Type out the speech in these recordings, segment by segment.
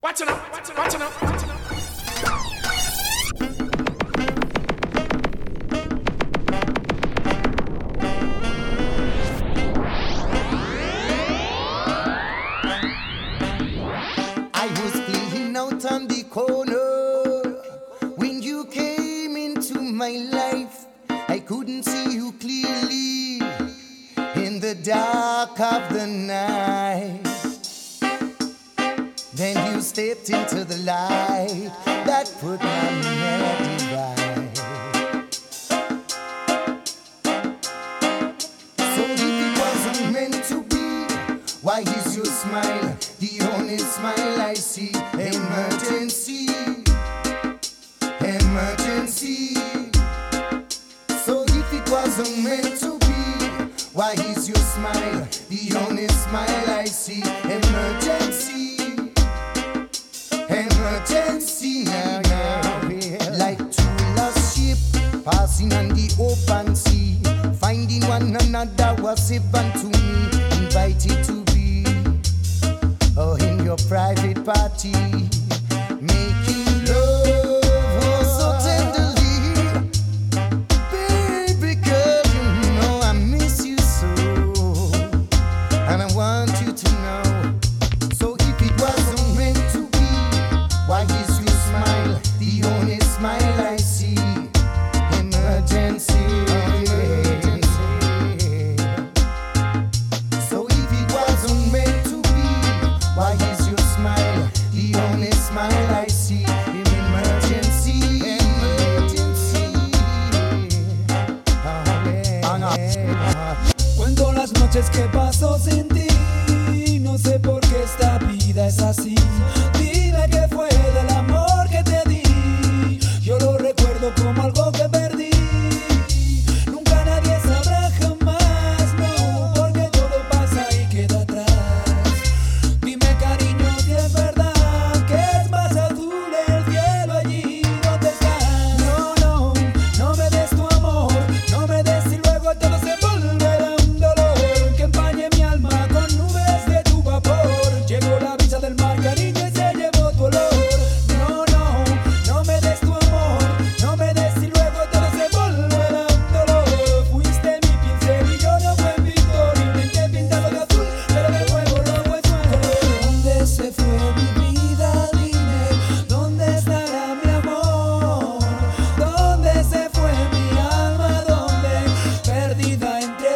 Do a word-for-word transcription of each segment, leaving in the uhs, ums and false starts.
Watch it up, watch it up, watch it up, watch it up. I was playing out on the corner when you came into my life. I couldn't see you clearly in the dark of the night. Then you stepped into the light that put my melody right. So if it wasn't meant to be, why is your smile the only smile I see? Emergency, emergency. So if it wasn't meant to be, why is your smile the only smile I see? Emergency, emergency now, now. Like two lost sheep passing on the open sea, finding one another was heaven to me. Invited to be, oh, in your private party, making love oh, so tenderly. Baby girl, you know I miss you so, and I want you to know. So if it wasn't meant to be, why is your smile the only smile I see? Emergency, emergency. So if it wasn't meant to be, why is your smile the only smile I see? Emergency, emergency. Oh, yeah. Cuento las noches que paso sin ti, no sé por qué esta vida es así. Dime qué fue del amor que te di, yo lo recuerdo como algo que perdí. Nunca nadie sabrá jamás, no, porque todo pasa y queda atrás. Dime cariño si es verdad que es más azul el cielo allí donde estás. No, no, no me des tu amor, no me des y luego todo se volverá un dolor que empañe mi alma con nubes de tu vapor. Llegó la brisa del mar, cariño, y se llevó tu olor. No, no, no me des tu amor, no me des y luego todo se volverá un dolor. Fuiste mi pincel y yo no fue mi pintor. Intenté pintarlo de azul, pero de nuevo rojo es su color. ¿Dónde se fue mi vida? Dime, ¿dónde estará mi amor? ¿Dónde se fue mi alma? ¿Dónde? Perdida entre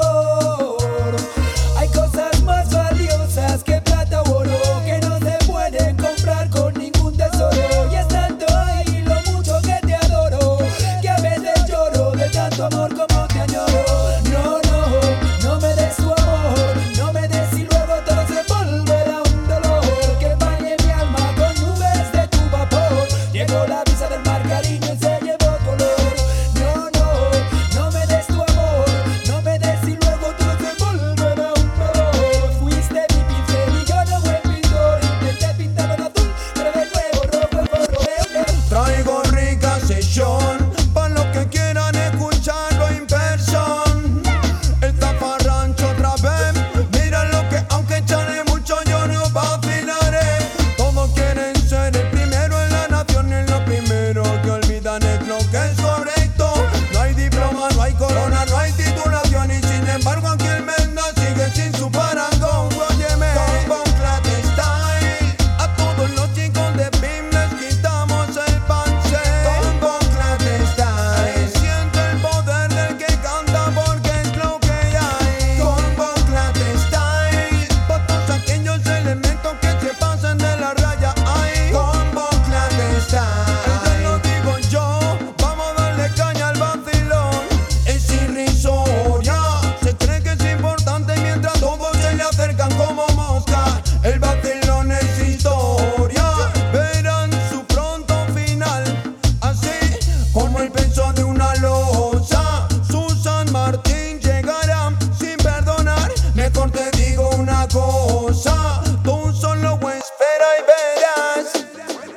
dolor. Hay cosas más valiosas que plata o oro que no se pueden comprar con ningún tesoro. Y es tanto ahí lo mucho que te adoro que a veces lloro de tanto amor como te añoro. No, no, no me des tu amor, no me des y luego todo se volverá un dolor que empañe mi alma con nubes de tu vapor. Llegó la brisa del mar, cariño, y se llevó tu olor. No, no, no me des tu amor, no me des y luego todo se volverá un dolor. Fuiste mi pincel y yo no fui el pintor. Intenté pintarlo de azul, pero de nuevo rojo es rojo. Traigo rica sesión para los que quieran escucharlo en persona. El zafarrancho otra vez. Mira lo que aunque echaré mucho yo no vacilaré. Todos quieren ser el primero en la nación y lo primero que olvidan es lo que es correcto. No hay diploma, no hay corona, no hay titulación y sin embargo aquí el Menda sigue sin su parangón. Óyeme, con Clate Style, a todos los chicos de P I M les quitamos el panche. Con Clate Style, siente el poder del que canta porque es lo que hay. Con Clate Style, para todos aquellos elementos que se pasan de la raya. Ay, con Clate Style, ya lo digo yo, vamos a darle caña al vacilón. Es irrisoria, se cree que es importante mientras todos se le acercan como moscas. El vacilón es historia, verán su pronto final. Así como el peso de una losa, Susan Martín llegará sin perdonar. Mejor te digo una cosa, tú solo espera y verás.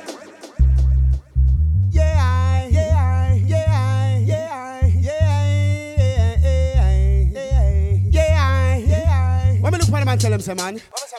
Yeah, yeah, yeah, yeah, yeah, yeah, yeah, yeah. When me look for the man, tell him, say man. Ya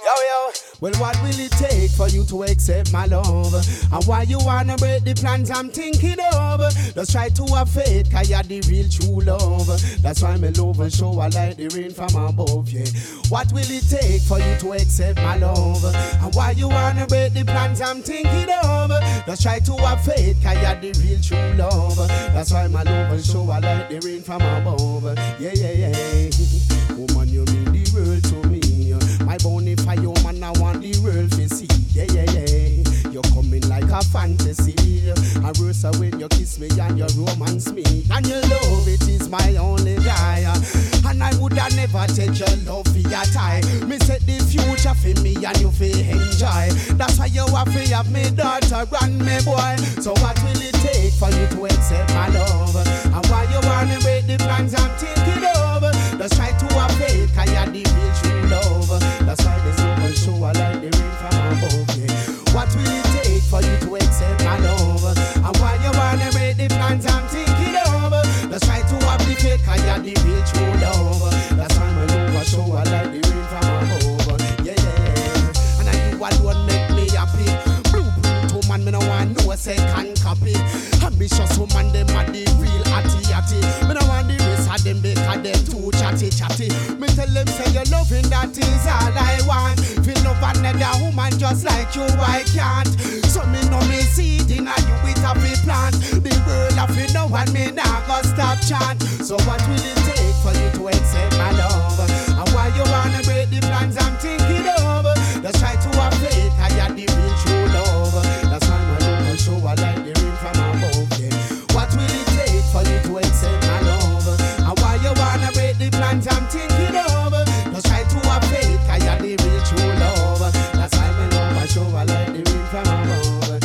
Yo, yo. Well, what will it take for you to accept my love? And why you wanna break the plans I'm thinking of? Just try to have faith, cause you're the real true love. That's why my love and show I like the rain from above, yeah. What will it take for you to accept my love? And why you wanna break the plans I'm thinking of? Just try to have faith, cause you're the real true love. That's why my love and show I like the rain from above. Yeah, yeah, yeah. Woman, you mean the world to me. My bonfire, woman, I want the world to see. Yeah, yeah, yeah. You're coming like a fantasy. And worse when you kiss me and you romance me. And your love, it is my only desire. And I would have never take your love for your tie. Me set the future for me and you feel enjoy. That's why you have to have me daughter and me boy. So what will it take for you to accept my love? And why you wanna break the plans I'm thinking of? Just try to have faith, cause you're the real true love. That's why there's no one show I like the rain from above, yeah. What will it take for you to accept my love? And why you wanna break the plans I'm thinking of? Just try to have the faith, cause you're the real true love. That's why my love show I like the rain from above, yeah, yeah. And I you alone make me happy. Blue, blue, man, me no want no second copy. Ambitious woman, them are the real atty atty. Me no want the rest of them because them too chatty chatty. Me tell them say you're loving, that is all I want. Feel love another woman just like you, I can't. So me know me seed in a you with a fi plant. The world of it now and me nah go stop chant. So what will it take for you to accept my love? And why you wanna break the plans I'm thinking of? Just try to have faith, cause you're the real true love. That's why my love will show I like the rain from above, yeah. What will it take for you to accept my love? And why you wanna break the plans I'm thinking of? Just try to have faith, cause you're the real true love. That's why my love will show I like the rain from above.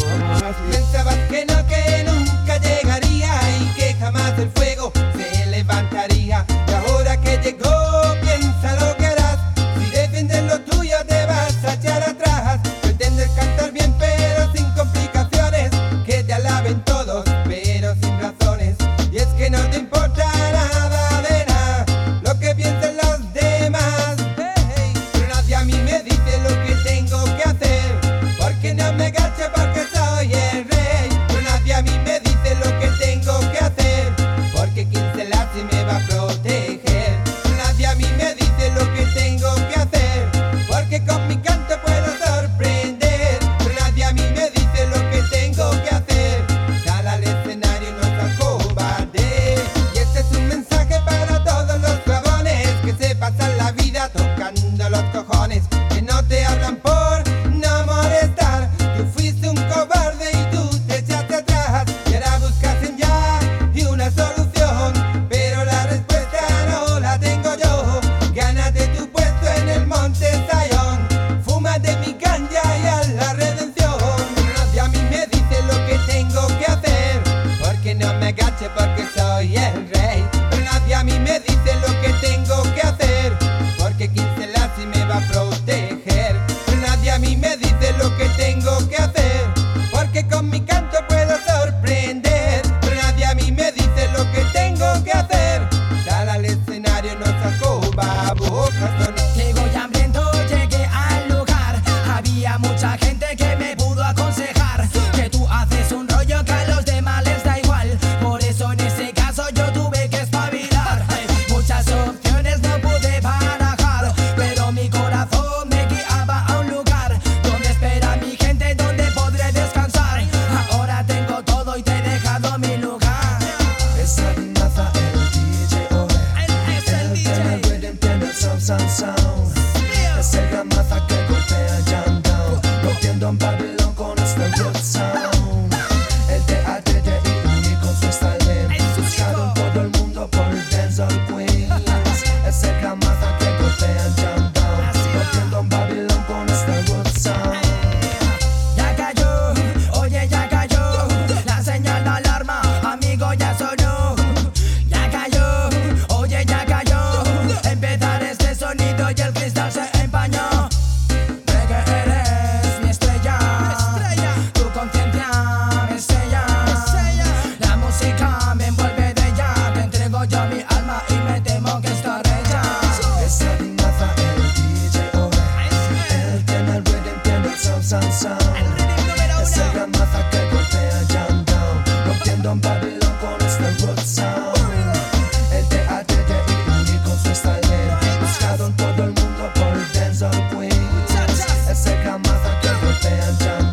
Pensabas que no, que nunca llegaría y que jamás el fuego se levantaría. Y ahora que llegó, piensa lo que harás. Si defiendes lo tuyo te vas a echar atrás. Pretendes cantar bien pero sin complicaciones. Que te alaben todos pero sin razones. Y es que no te importa nada de nada lo que piensen los demás. Hey, pero nadie a mí me dice lo que tengo que hacer. Porque no me gacho porque soy el rey. Pero nadie a mí me dice lo que tengo que hacer. Porque quien se la hace me va a proteger. Pero nadie a mí me dice lo que tengo que hacer. Porque con mi canto puedo sorprender. Pero nadie a mí me dice lo que tengo que hacer. Sal al escenario, no seas cobarde. Y este es un mensaje para todos los dragones que se pasan la vida tocando los cojones. Que no te hablan por no molestar. Tú fuiste un cobarde y tú te echaste atrás. Y ahora buscas en ya y una solución. Pero la respuesta no la tengo yo. Gánate tu puesto en el monte Sayón. Fúmate mi ganja y a la redención. Pero nadie a mí me dice lo que tengo que hacer. Porque no me agache porque soy el rey. Pero nadie a mí me dice lo que tengo que hacer. Porque quien se la hace me va a proteger. Pero nadie a mí me dice lo que tengo que hacer. Porque con mi canto puedo sorprender. Pero nadie a mí me dice lo que tengo que hacer. Sal al escenario, no saco babocas. Llego y hambriento, llegué al lugar. Había mucha gente que me pudo aconsejar que tú haces un rollo que a los demás les da igual. Por eso en ese caso yo tuve que espabilar. Muchas opciones no pude barajar, pero mi corazón me guiaba a un lugar donde espera mi gente, donde podré descansar. Ahora tengo todo y te he dejado mi lugar. Esa Dingaza, el D J Ove. Es el D J. Tiene el rhythm, tiene el sound, sound, sound. Es el Gramaza que golpea jam down, rompiendo en Babylon con este root sound. El D A D D I único con su style, buscado en todo el mundo por el dancehall queens. Es el Gramaza que golpea jam down, rompiendo en Babylon con este root sound. Ya cayó, oye ya cayó, la señal de alarma, amigo ya sonó. Ya cayó, oye ya cayó, empezar este sonido y el cristal se empañó. De que eres mi estrella. Es el Gamaza que golpea Jam Down, rompiendo en Babylon con este root sound. El D A D D I único con su style, buscado en todo el mundo por Dancehall Queen. Es el Gamaza que golpea Jam